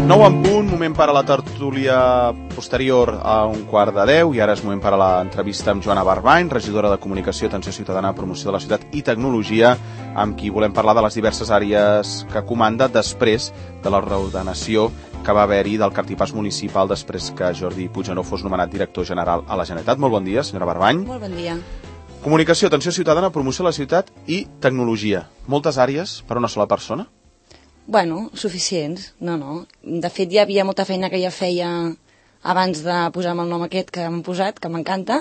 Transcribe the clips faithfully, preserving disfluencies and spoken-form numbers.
Nou en punt, moment per a la tertúlia posterior a un quart de deu, i ara és moment per a l'entrevista amb Joana Barbany, regidora de Comunicació, Atenció Ciutadana, Promoció de la Ciutat i Tecnologia, amb qui volem parlar de les diverses àrees que comanda després de la reordenació que va haver-hi del cartipàs municipal després que Jordi Puigneró fos nomenat director general a la Generalitat. Molt bon dia, senyora Barbany. Molt bon dia. Comunicació, Atenció Ciutadana, Promoció de la Ciutat i Tecnologia. Moltes àrees per a una sola persona? Bueno, suficients, no, no. De fet, ja hi havia molta feina que ja feia abans de posar-me el nom aquest que m'han posat, que m'encanta,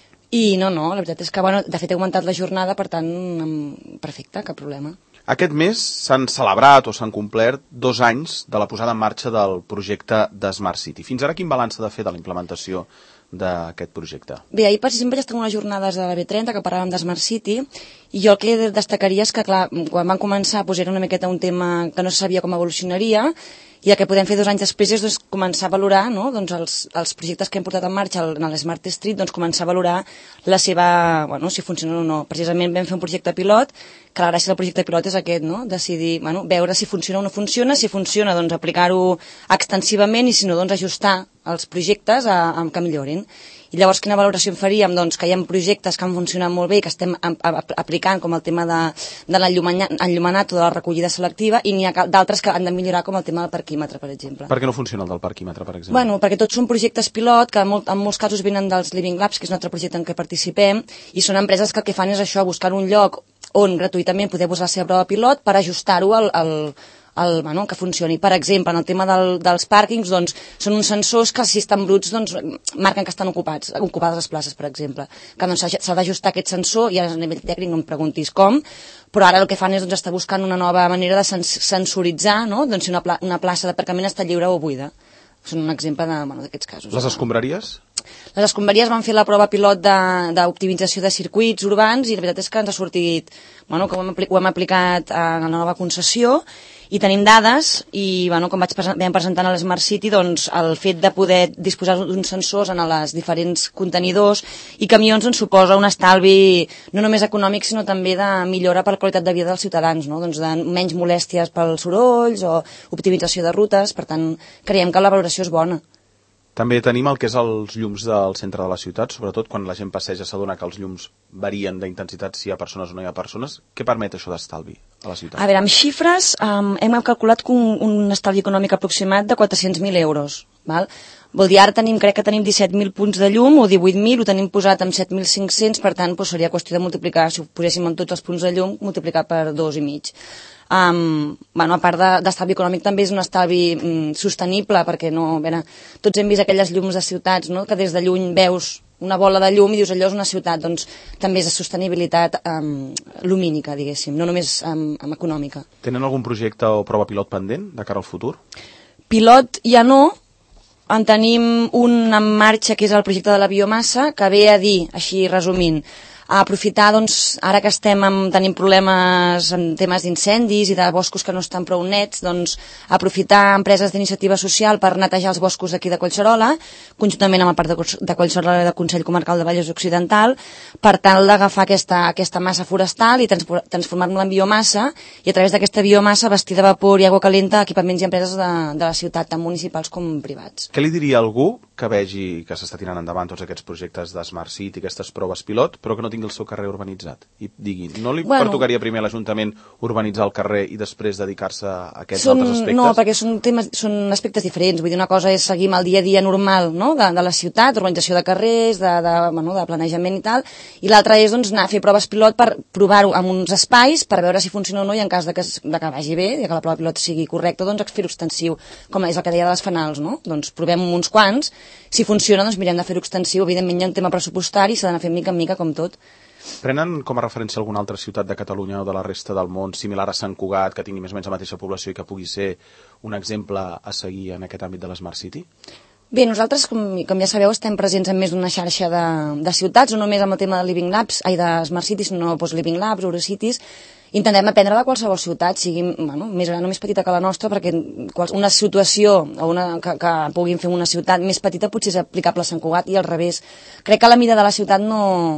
i no, no, la veritat és que, bueno, de fet he augmentat la jornada, per tant, perfecte, cap problema. Aquest mes s'han celebrat o s'han complert dos anys de la posada en marxa del projecte de Smart City. Fins ara, quin balanç s'ha de fer de la implementació d'aquest projecte? Bé, ahir per exemple ja estan unes jornades de la B trenta que parlàvem de Smart City, i jo el que destacaria és que, clar, quan van començar pues, era una miqueta un tema que no se sabia com evolucionaria, i el que podem fer dos anys després és doncs, començar a valorar, no? doncs, els, els projectes que hem portat en marxa en l'Smart Street, doncs, començar a valorar la seva, bueno, si funciona o no. Precisament vam fer un projecte pilot, que la gràcia del projecte pilot és aquest, no? decidir, bueno, veure si funciona o no funciona, si funciona doncs, aplicar-ho extensivament, i si no, doncs, ajustar els projectes a, a que millorin. I llavors quina valoració en faríem? Doncs que hi ha projectes que han funcionat molt bé i que estem a, a, a, aplicant, com el tema de, de l'enllumenat o de la recollida selectiva, i n'hi ha d'altres que han de millorar, com el tema del parquímetre, per exemple. Per què no funciona el del parquímetre, per exemple? Bueno, perquè tots són projectes pilot, que en, molt, en molts casos venen dels Living Labs, que és un altre projecte en què participem, i són empreses que el que fan és això, buscar un lloc on gratuïtament poder posar la seva prova pilot per ajustar-ho al, al El, bueno, que funcioni. Per exemple, en el tema del, dels pàrquings, doncs, són uns sensors que, si estan bruts, doncs, marquen que estan ocupats, ocupades les places, per exemple. Que doncs, s'ha d'ajustar aquest sensor, i ara a nivell tècnic no em preguntis com, però ara el que fan és doncs, estar buscant una nova manera de sens sensoritzar, no? doncs, si una, pla una plaça d'aparcament està lliure o buida. Són un exemple d'aquests bueno, casos. Les escombraries? Les escombraries van fer la prova pilot d'optimització de, de circuits urbans, i la veritat és que ens ha sortit, bueno, que ho hem, ho hem aplicat a la nova concessió, i tenim dades, i bueno, com vaig vam presentant a l'Smart City, doncs el fet de poder disposar d'uns sensors en els diferents contenidors i camions ens suposa un estalvi no només econòmic, sinó també de millora per la qualitat de vida dels ciutadans, no? doncs de menys molèsties pels sorolls o optimització de rutes. Per tant, creiem que la valoració és bona. També tenim el que és els llums del centre de la ciutat, sobretot quan la gent passeja s'adona que els llums varien d'intensitat si hi ha persones o no hi ha persones. Què permet això d'estalvi a la ciutat? A veure, amb xifres um, hem calculat un, un estalvi econòmic aproximat de quatre-cents mil euros. Val? Vol dir, ara tenim, crec que tenim disset mil punts de llum o divuit mil, ho tenim posat amb set mil cinc-cents, per tant doncs, seria qüestió de multiplicar, si ho poséssim en tots els punts de llum, multiplicar per dos i mig. Um, bueno, a part d'estalvi econòmic també és un estalvi um, sostenible, perquè no, a veure, tots hem vist aquelles llums de ciutats, no? que des de lluny veus una bola de llum i dius allò és una ciutat, doncs també és de sostenibilitat um, lumínica, diguéssim, no només um, um, econòmica. Tenen algun projecte o prova pilot pendent de cara al futur? Pilot ja no, en tenim un en marxa que és el projecte de la biomassa, que ve a dir, així resumint, a aprofitar, doncs, ara que estem amb, tenim problemes en temes d'incendis i de boscos que no estan prou nets, doncs, aprofitar empreses d'iniciativa social per netejar els boscos d'aquí de Collserola, conjuntament amb el Parc de, de Collserola i del Consell Comarcal de Vallès Occidental, per tal d'agafar aquesta, aquesta massa forestal i transformar-la en biomassa, i a través d'aquesta biomassa vestir de vapor i aigua calenta equipaments i empreses de, de la ciutat, tant municipals com privats. Què li diria a algú que vegi que s'està tirant endavant tots aquests projectes de Smart City, aquestes proves pilot, però que no tingui el seu carrer urbanitzat? I digui, no li bueno, pertocaria primer a l'Ajuntament urbanitzar el carrer i després dedicar-se a aquests són, altres aspectes? No, perquè són, temes, són aspectes diferents. Vull dir, una cosa és seguir amb el dia a dia normal, no? de, de la ciutat, urbanització de carrers, de, de, bueno, de planejament i tal, i l'altra és doncs, anar a fer proves pilot per provar-ho en uns espais per veure si funciona o no, i en cas de que, de que vagi bé, de que la prova pilot sigui correcta, doncs fer-ho extensiu, com és el que deia de les fanals, no? Doncs provem uns quants. Si funciona, doncs mirem de fer-ho extensiu. Evidentment hi ha un tema pressupostari, s'ha d'anar fent mica en mica com tot. Prenen com a referència alguna altra ciutat de Catalunya o de la resta del món similar a Sant Cugat, que tingui més o menys la mateixa població i que pugui ser un exemple a seguir en aquest àmbit de l'Smart City? Bé, nosaltres, com, com ja sabeu, estem presents en més d'una xarxa de, de ciutats, no només amb el tema de Living Labs, ai, de Smart Cities, sinó doncs, Living Labs, Eurocities. Intentem aprendre de qualsevol ciutat, sigui bueno, més gran o més petita que la nostra, perquè una situació o una, que, que puguin fer una ciutat més petita potser és aplicable a Sant Cugat i al revés. Crec que la mida de la ciutat no...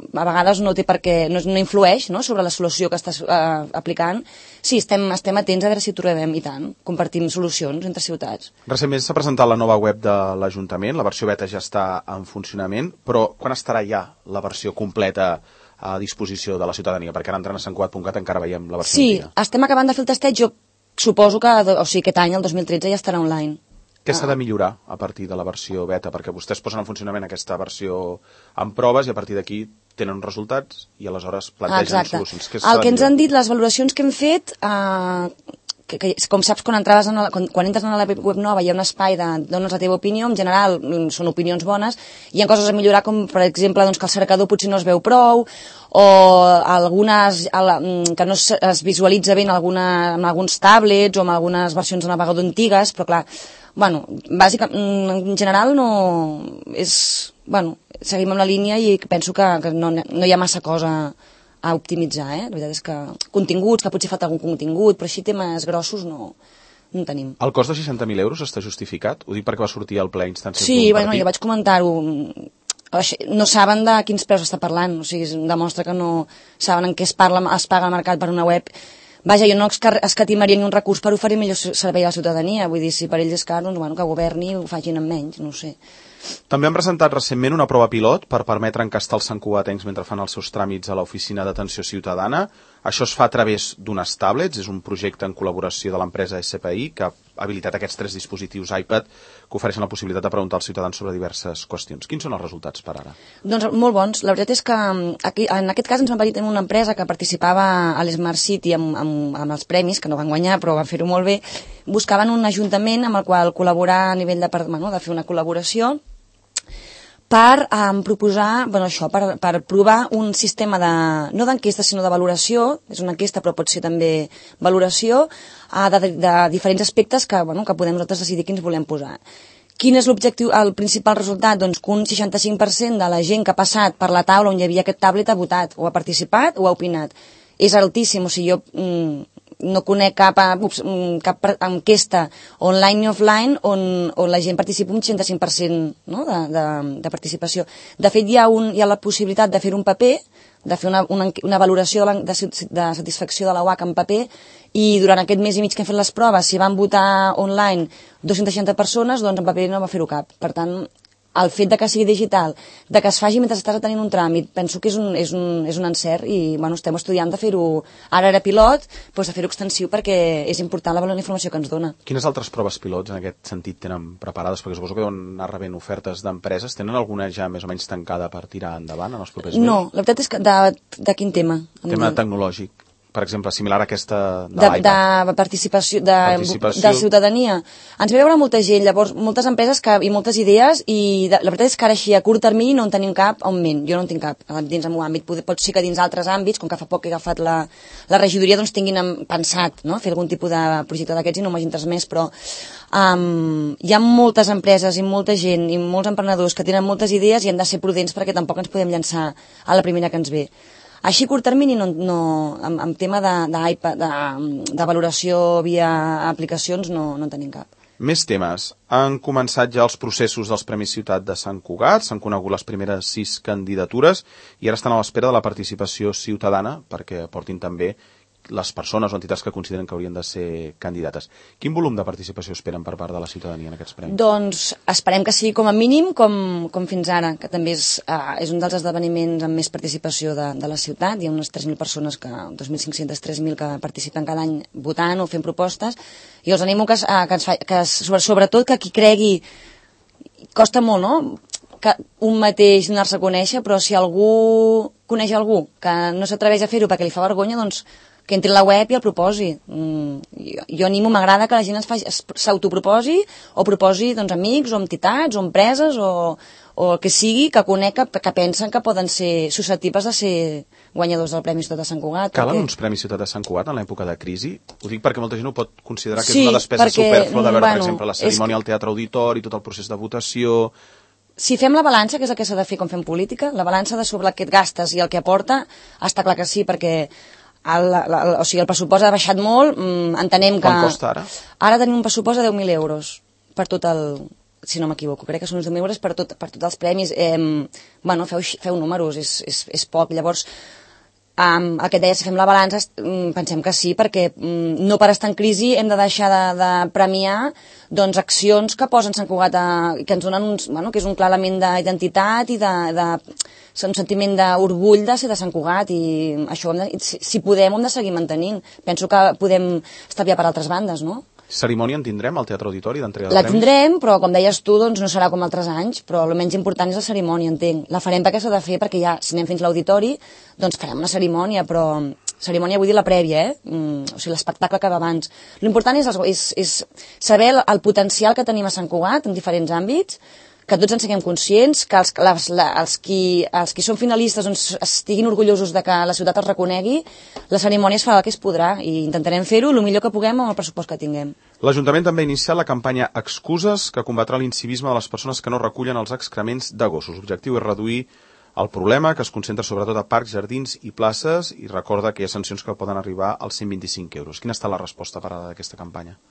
a vegades no té per què, no, no influeix, no?, sobre la solució que estàs uh, aplicant. Sí, estem, estem atents a veure si trobem, i tant, compartim solucions entre ciutats. Recentment s'ha presentat la nova web de l'Ajuntament, la versió beta ja està en funcionament, però quan estarà ja la versió completa a disposició de la ciutadania? Perquè ara entrant a sant cugat punt cat encara veiem la versió Sí, antiga. estem acabant de fer el tastet, jo suposo que, o sigui, aquest any, el dos mil tretze, ja estarà online. Què s'ha de millorar a partir de la versió beta? Perquè vostès posen en funcionament aquesta versió en proves i a partir d'aquí tenen uns resultats i aleshores plantegen Exacte. solucions. Què El que ens han dit, les valoracions que hem fet, eh, que, que, com saps, quan, entraves en la, quan, quan entres en la web nova hi ha un espai de dones la teva opinió, en general són opinions bones, hi ha coses a millorar com, per exemple, doncs, que el cercador potser no es veu prou, o algunes que no es, es visualitza bé en, alguna, en alguns tablets o en algunes versions de navegador antigues, però clar, bueno, bàsicament, en general no és, bueno, seguim amb la línia i penso que, que no, no hi ha massa cosa a optimitzar, eh? La veritat és que continguts, que potser falta algun contingut, però així temes grossos no, no tenim. El cost de seixanta mil euros està justificat? Ho dic perquè va sortir al ple instàncies sí, d'un bueno, partit. jo vaig comentar-ho. No saben de quins preus està parlant, o sigui, demostra que no saben en què es, parla, es paga al mercat per una web. Vaja, jo no escatimaria ni un recurs per oferir millor servei a la ciutadania, vull dir, si per ells és car, doncs, bueno, que governi ho facin amb menys, no ho sé. També han presentat recentment una prova pilot per permetre encastar els santcugatencs mentre fan els seus tràmits a l'Oficina d'Atenció Ciutadana. Això es fa a través d'unes tablets, és un projecte en col·laboració de l'empresa S P I que ha habilitat aquests tres dispositius iPad que ofereixen la possibilitat de preguntar als ciutadans sobre diverses qüestions. Quins són els resultats per ara? Doncs molt bons. La veritat és que aquí, en aquest cas ens van venir també una empresa que participava a l'Smart City amb, amb, amb els premis, que no van guanyar però van fer-ho molt bé. Buscaven un ajuntament amb el qual col·laborar a nivell de, bueno, de fer una col·laboració per um, proposar, bueno, això, per, per provar un sistema de, no d'enquesta sinó de valoració, és una enquesta però pot ser també valoració, uh, de, de, de diferents aspectes que, bueno, que podem nosaltres decidir quins volem posar. Quin és l'objectiu, el principal resultat? Doncs que un seixanta-cinc per cent de la gent que ha passat per la taula on hi havia aquest tablet ha votat, o ha participat o ha opinat. És altíssim, o sigui, jo mm, no conec cap, ups, cap enquesta online i offline on, on la gent participa un seixanta-cinc per cent, no?, de, de, de participació. De fet, hi ha, un, hi ha la possibilitat de fer un paper, de fer una, una, una valoració de, de, de satisfacció de la U A C en paper, i durant aquest mes i mig que hem fet les proves, si van votar online dues-centes seixanta persones, doncs en paper no va fer-ho cap. Per tant, el fet de que sigui digital, de que es faci mentre estàs tenint un tràmit, penso que és un, és un, és un encert i, bueno, estem estudiant de fer-ho, ara era pilot, doncs de fer-ho extensiu perquè és important la informació que ens dona. Quines altres proves pilots en aquest sentit tenen preparades? Perquè suposo que deuen anar rebent ofertes d'empreses. Tenen alguna ja més o menys tancada per tirar endavant en els propers mesos? No, la veritat és que de, de quin tema? Tema tecnològic. Per exemple, similar a aquesta de, de l'iPad. De participació, de, participació, de ciutadania. Ens ve veure molta gent, llavors, moltes empreses que, i moltes idees, i de, la veritat és que ara així, a curt termini, no en tenim cap augment. Jo no en tinc cap dins el meu àmbit. Pot, pot ser que dins altres àmbits, com que fa poc que he agafat la, la regidoria, doncs tinguin pensat, no?, fer algun tipus de projecte d'aquests i no m'hagin tres més, però um, hi ha moltes empreses i molta gent i molts emprenedors que tenen moltes idees i hem de ser prudents perquè tampoc ens podem llançar a la primera que ens ve. Així, a curt termini, no, no, en, en tema de, de, de, de valoració via aplicacions, no, no en tenim cap. Més temes. Han començat ja els processos dels Premis Ciutat de Sant Cugat, s'han conegut les primeres sis candidatures i ara estan a l'espera de la participació ciutadana perquè aportin també les persones o entitats que consideren que haurien de ser candidates. Quin volum de participació esperen per part de la ciutadania en aquests premis? Doncs esperem que sigui com a mínim com, com fins ara, que també és, uh, és un dels esdeveniments amb més participació de, de la ciutat. Hi ha unes tres mil persones, que dos mil cinc-cents tres mil que participen cada any votant o fent propostes, i els animo que, uh, que, ens fa, que sobretot que qui cregui, costa molt, no?, que un mateix donar-se a conèixer, però si algú coneix algú que no s'atreveix a fer-ho perquè li fa vergonya, doncs que entri a la web i el proposi. Mm, jo, jo animo, m'agrada que la gent s'autoproposi o proposi, doncs, amics o entitats o empreses o, o el que sigui, que conec que, que pensen que poden ser susceptibles de ser guanyadors del Premi Ciutat de Sant Cugat. Calen perquè... uns Premis Ciutat de Sant Cugat en l'època de crisi? Ho dic perquè molta gent ho pot considerar que sí, és una despesa perquè, supèrflua de veure, bueno, per exemple, la cerimònia és... al Teatre Auditori, tot el procés de votació... Si fem la balança, que és el que s'ha de fer quan fem política, la balança de sobre el que et gastes i el que aporta, està clar que sí, perquè el, la, o sigui, el pressupost ha baixat molt, mmm, entenem que... Quant costa ara? Ara tenim un pressupost de deu mil euros per tot el, si no m'equivoco, crec que són uns deu mil euros per, tot, per tots els premis. Eh, bueno, feu, feu números, és, és, és poc. Llavors, Um, el que et deia, si fem la balança, um, pensem que sí, perquè um, no per estar en crisi hem de deixar de, de premiar doncs, accions que posen Sant Cugat a, que ens donen uns, bueno, que és un clar element d'identitat i de, de, un sentiment d'orgull de ser de Sant Cugat, i això hem de, si, si podem ho hem de seguir mantenint. Penso que podem estalviar per altres bandes, no? Cerimònia en tindrem al Teatre Auditori d'entrega de La premis? tindrem, però com deies tu, doncs no serà com altres anys, però el menys important és la cerimònia, entenc. La farem perquè s'ha de fer, perquè ja, si anem fins l'auditori, doncs farem una cerimònia, però cerimònia vull dir la prèvia, eh? Mm, o sigui, l'espectacle que va abans. L'important és, és, és saber el, el potencial que tenim a Sant Cugat en diferents àmbits, que tots en siguem conscients, que els, les, la, els, qui, els qui són finalistes doncs, estiguin orgullosos de que la ciutat els reconegui. La cerimònia es farà el que es podrà i intentarem fer-ho el millor que puguem amb el pressupost que tinguem. L'Ajuntament també ha iniciat la campanya Excuses, que combatrà l'incivisme de les persones que no recullen els excrements de gossos. L'objectiu és reduir el problema, que es concentra sobretot a parcs, jardins i places, i recorda que hi ha sancions que poden arribar als cent vint-i-cinc euros. Quina ha estat la resposta per a d'aquesta campanya?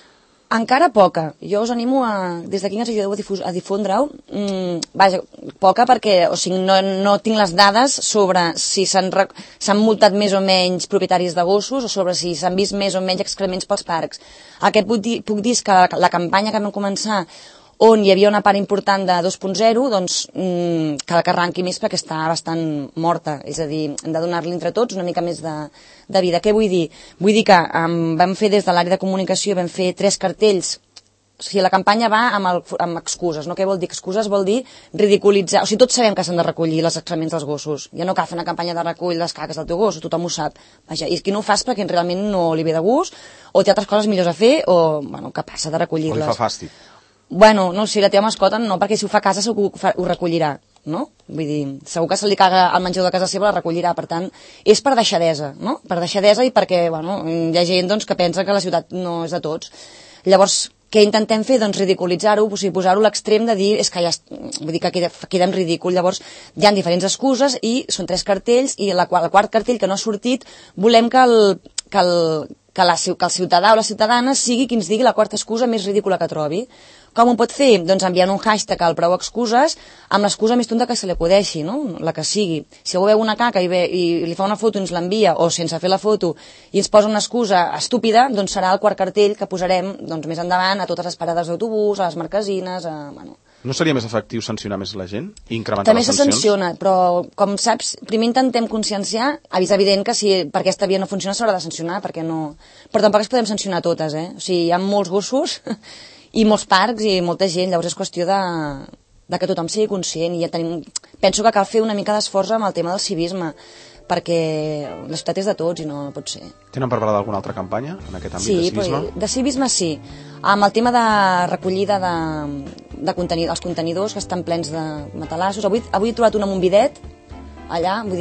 Encara poca. Jo us animo a, des d'aquí ens ajudeu a, a difondre-ho. Mm, vaja, poca perquè o sigui, no, no tinc les dades sobre si s'han multat més o menys propietaris de gossos o sobre si s'han vist més o menys excrements pels parcs. El que puc dir, puc dir és que la, la campanya que vam començar, on hi havia una part important de dos punt zero, doncs mmm, cal que arranqui més perquè està bastant morta. És a dir, hem de donar-li entre tots una mica més de, de vida. Què vull dir? Vull dir que um, vam fer des de l'àrea de comunicació, vam fer tres cartells. O sigui, la campanya va amb, el, amb excuses, no? Què vol dir? Excuses vol dir ridiculitzar. O sigui, tots sabem que s'han de recollir els excrements dels gossos. Ja no cal fer una campanya de recull les caques del teu gos, tothom ho sap. Vaja, i qui no ho fas perquè realment no li ve de gust, o té altres coses millors a fer, o, bueno, que passa de recollir-les. O li fa fàstic. Bueno, no, si la teva mascota no, perquè si ho fa a casa segur que ho recollirà, no? Vull dir, segur que se li caga al menjador de casa seva, la recollirà, per tant, és per deixadesa, no? Per deixadesa i perquè, bueno, hi ha gent doncs, que pensa que la ciutat no és de tots. Llavors, què intentem fer? Doncs ridiculitzar-ho, o sigui, posar-ho a l'extrem de dir, és que ja, vull dir que queda, queda en ridícul. Llavors, hi ha diferents excuses i són tres cartells i la, el quart cartell que no ha sortit, volem que el, que el, que, la, que el ciutadà o la ciutadana sigui qui ens digui la quarta excusa més ridícula que trobi. Com ho pot fer? Doncs enviant un hashtag al prou excuses amb l'excusa més tonta que se li acudeixi, no? La que sigui. Si algú veu una caca i, ve, i li fa una foto i ens l'envia, o sense fer la foto i ens posa una excusa estúpida, doncs serà el quart cartell que posarem doncs, més endavant a totes les parades d'autobús, a les marquesines, a... Bueno. No seria més efectiu sancionar més la gent i incrementar També les sancions? També se sanciona, però com saps, primer intentem conscienciar, és evident que si per aquesta via no funciona s'haurà de sancionar, perquè no... Però tampoc es podem sancionar totes, eh? O sigui, hi ha molts gossos i molts parcs i molta gent, llavors és qüestió de, de que tothom sigui conscient i ja tenim... Penso que cal fer una mica d'esforç amb el tema del civisme, perquè la ciutat és de tots i no pot ser. Tenen preparada alguna altra campanya en aquest àmbit sí, de civisme? Sí, de civisme sí. Amb el tema de recollida de, de contenidors, els contenidors que estan plens de matalassos. Avui, avui he trobat un amb un bidet, allà, vull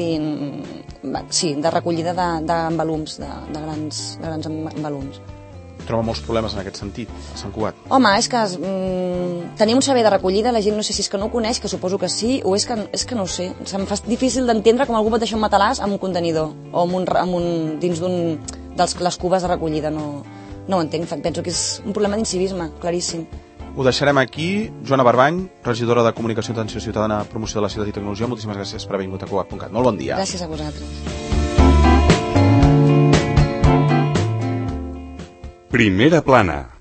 dir, sí, de recollida d'embalums, de, de, de, grans, de grans embalums. Troba molts problemes en aquest sentit, a Sant Cugat? Home, és que mm, tenim un servei de recollida, la gent no sé si és que no ho coneix, que suposo que sí, o és que, és que no ho sé. Se'm fa difícil d'entendre com algú pot deixar un matalàs amb un contenidor, o amb un, amb un, dins d'un dels les cubes de recollida. No, no ho entenc, penso que és un problema d'incivisme, claríssim. Ho deixarem aquí. Joana Barbany, regidora de Comunicació, Atenció Ciutadana, Promoció de la Ciutat i Tecnologia, moltíssimes gràcies per haver vingut a Cugat punt cat. Molt bon dia. Gràcies a vosaltres. Primera plana.